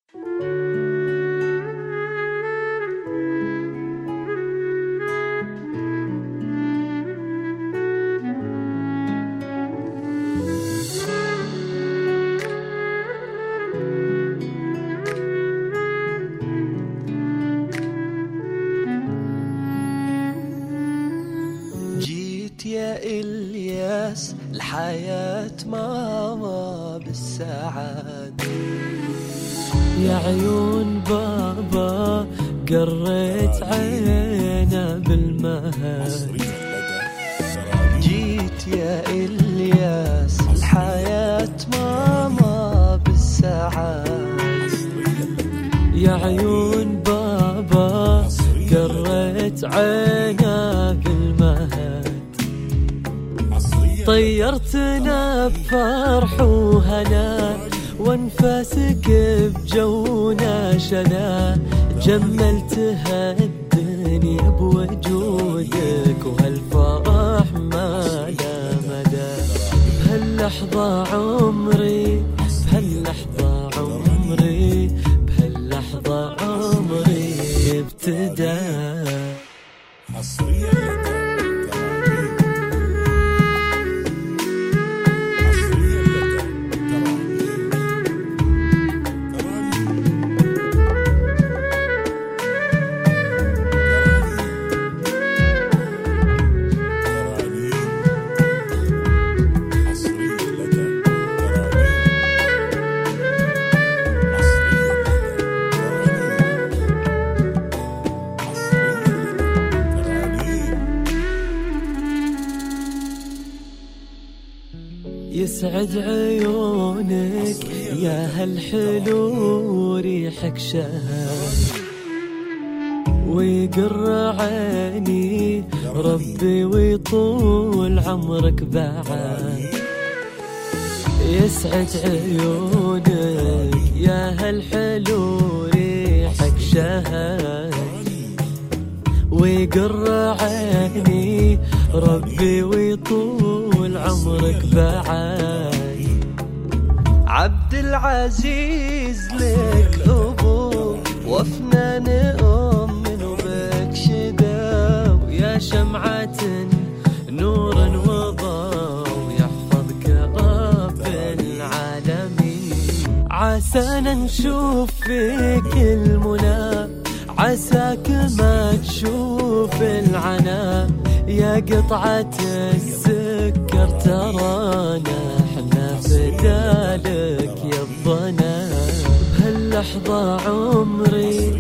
يا إلياس الحياة ماما بالسعادة، يا عيون بابا قريت عينا بالمهد. جيت يا إلياس الحياة ماما بالسعادة، يا عيون بابا قريت عينا بالمهد. طيرتنا بفرح وهنا وانفاسك بجونا شذا، جملتها الدنيا بوجودك وهالفرح ما لا مدى. بهاللحظة عمري، بهاللحظة عمري، بهاللحظة عمري ابتدى. يسعد عيونك يا هالحلو ريحك شهد، ويقر عيني ربي ويطول عمرك بعد. يسعد عيونك يا هالحلو ريحك شهد، ويقر عيني ربي ويطول عمرك بعد. عبد العزيز لك أبو وفنان أم وبك شدا، ويا شمعة نور وضوء يحفظك رب العالمين. عسانا نشوف فيك المنى، عساك ما تشوف العنا. يا قطعة السكر ترانا احنا فدالك يا الظنا. بهاللحظة عمري،